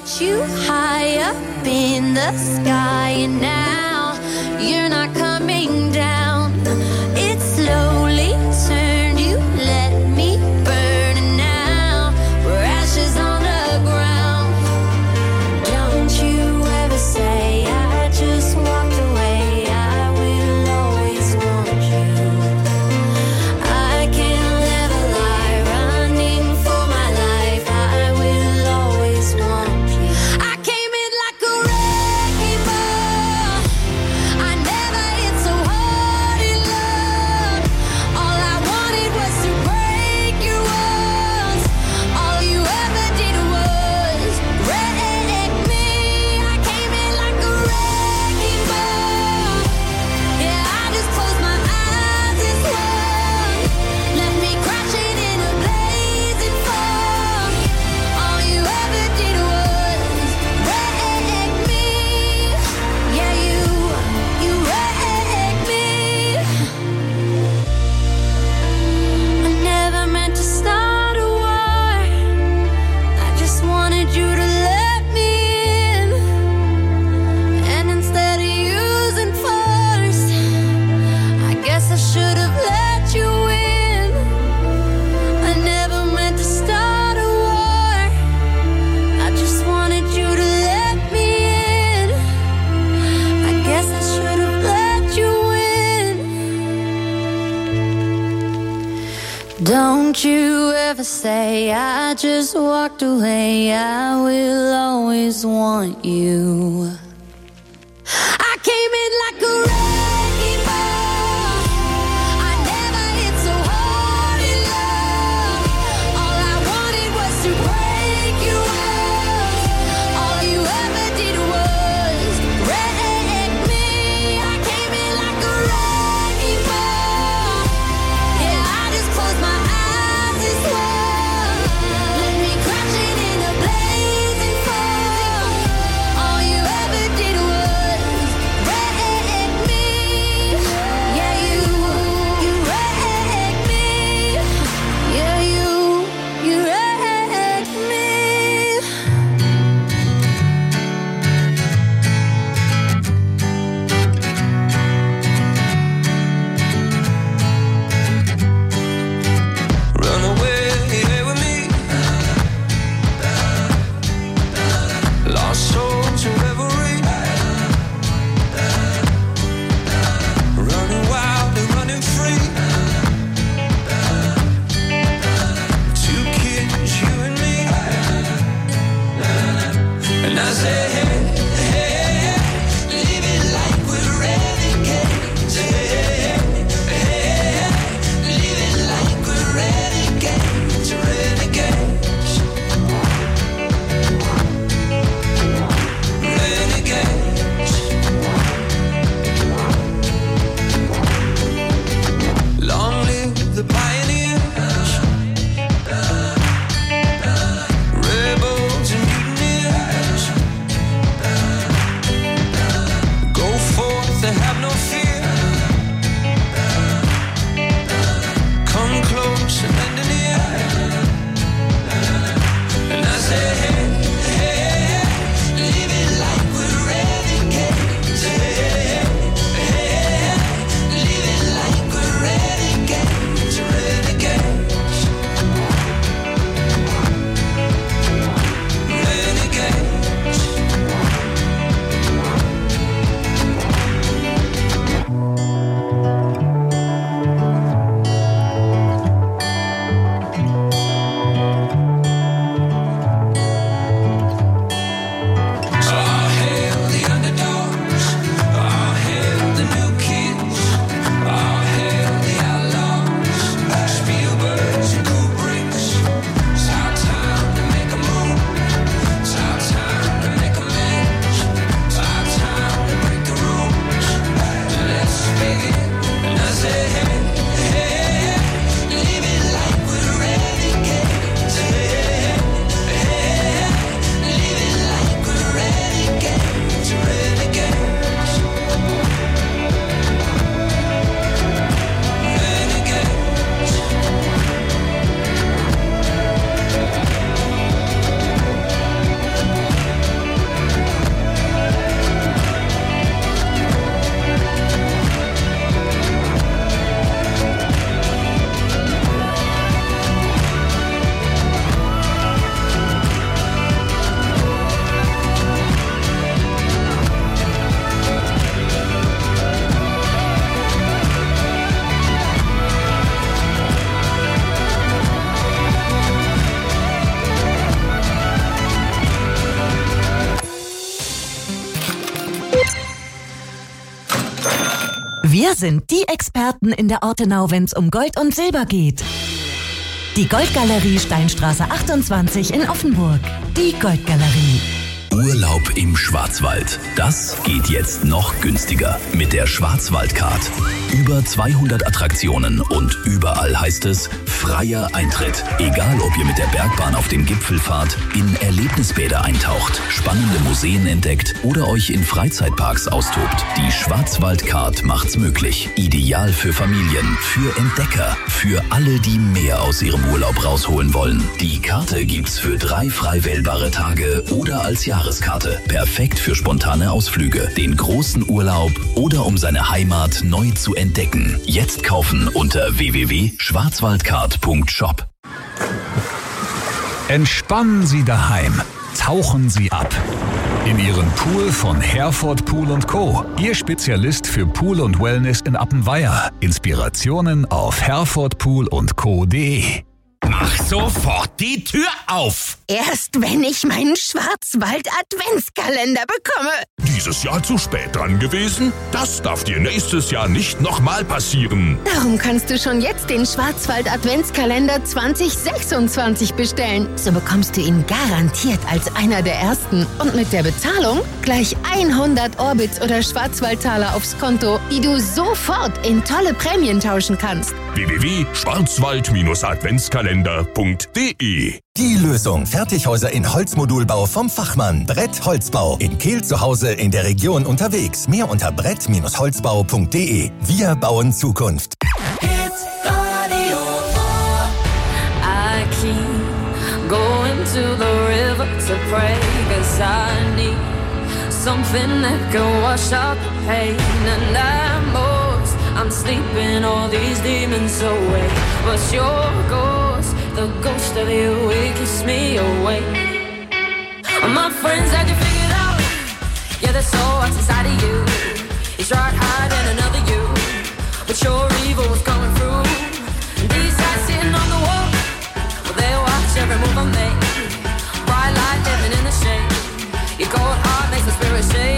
get you high up in the sky, and now you're not coming down. It slowly turned, you let me burn, and now we're ashes on the ground. Don't you ever say I just walked away, I will always want you. I can't live a lie, running for my life, I will always want you. I came in like a wrecking ball, I never hit so hard in love. All I wanted was to break your walls, all you ever did was wreck me. I came in like a wrecking ball, yeah, I just closed my eyes and swung, left me crashing in a blazing fall. All you ever did was wreck me. Yeah, you wrecked me. I never meant to start a war, I just wanted you to let me in. And instead of using force, I guess I should have let you in. I never meant to start a war, I just wanted you to let me in. I guess I should have let you in. Don't you ever say I just walked away, I will always want you. I came in like a wrecking ball, I never hit so hard in love. All I wanted was to break your walls, all you ever did was wreck me. I came in like a wrecking ball, yeah, I just closed my eyes and swung, left me crashing in a blazing fall. All you ever did was wreck me. Yeah, you wrecked me. Yeah, you wrecked me. Run away with me. Lost souls in revelry. Running wild and running free. Two kids, you and me. And I say, hey, hey, hey, live it like we're renegades. Hey, hey, hey, live it like we're renegades, renegades, renegades. Long live the pioneers, rebels and mutineers. Wir sind die Experten in der Ortenau, wenn's um Gold und Silber geht. Die Goldgalerie Steinstraße 28 in Offenburg. Die Goldgalerie. Urlaub im Schwarzwald. Das geht jetzt noch günstiger mit der Schwarzwaldcard. Über 200 Attraktionen und überall heißt es freier Eintritt. Egal, ob ihr mit der Bergbahn auf den Gipfel fahrt, in Erlebnisbäder eintaucht, spannende Museen entdeckt oder euch in Freizeitparks austobt. Die Schwarzwaldcard macht's möglich. Ideal für Familien, für Entdecker, für alle, die mehr aus ihrem Urlaub rausholen wollen. Die Karte gibt's für 3 frei wählbare Tage oder als Jahreskarte. Perfekt für spontane Ausflüge, den großen Urlaub oder um seine Heimat neu zu entdecken. Jetzt kaufen unter www.schwarzwaldcard.shop. Entspannen Sie daheim. Tauchen Sie ab. In Ihren Pool von Herford Pool & Co. Ihr Spezialist für Pool und Wellness in Appenweier. Inspirationen auf herfordpoolandco.de. Mach sofort die Tür auf! Erst wenn ich meinen Schwarzwald-Adventskalender bekomme. Dieses Jahr zu spät dran gewesen? Das darf dir nächstes Jahr nicht nochmal passieren. Darum kannst du schon jetzt den Schwarzwald-Adventskalender 2026 bestellen. So bekommst du ihn garantiert als einer der ersten. Und mit der Bezahlung gleich 100 Orbits oder Schwarzwaldtaler aufs Konto, die du sofort in tolle Prämien tauschen kannst. www.schwarzwald-adventskalender.de. Die Lösung. Fertighäuser in Holzmodulbau vom Fachmann. Brett Holzbau. In Kehl zu Hause, in der Region unterwegs. Mehr unter brett-holzbau.de. Wir bauen Zukunft. I keep going to the river to pray, 'cause I need something that can wash out the pain. And I'm sleeping all these demons away. But your ghost, the ghost of you, it keeps me awake. My friends had you figured out. Yeah, there's so what's inside of you. You tried hiding another you, but your evil was coming through. These guys sitting on the wall, well, they watch every move I make. Bright light living in the shade. Your cold heart makes the spirit shake.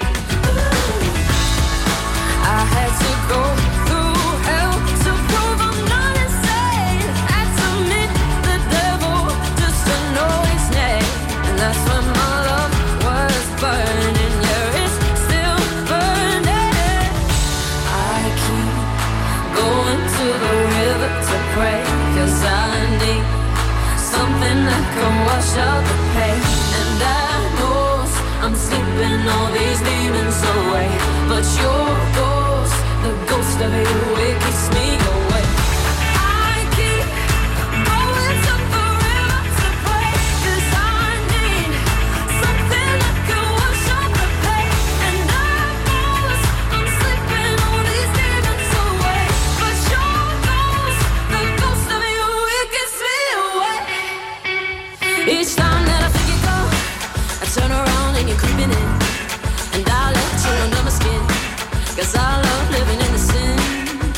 I had to go through hell to prove I'm not insane. Had to meet the devil just to know his name. And that's when my love was burning. Yeah, it's still burning. I keep going to the river to pray, 'cause I need something that can wash out the pain. And I know I'm sleeping all these demons away, but your ghost, the ghost of you, it keeps me away. I keep going to the river to pray, 'cause I need something that can wash out the pain. And I know I'm sleeping all these demons away, but your ghost, the ghost of you, it keeps me away. Each time that I think you go, I turn around and you're creeping in, and I let you under my skin, 'cause I love living in the sin.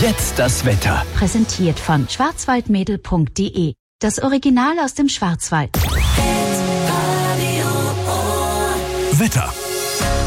jetzt das Wetter. Präsentiert von schwarzwaldmädel.de. Das Original aus dem Schwarzwald. Wetter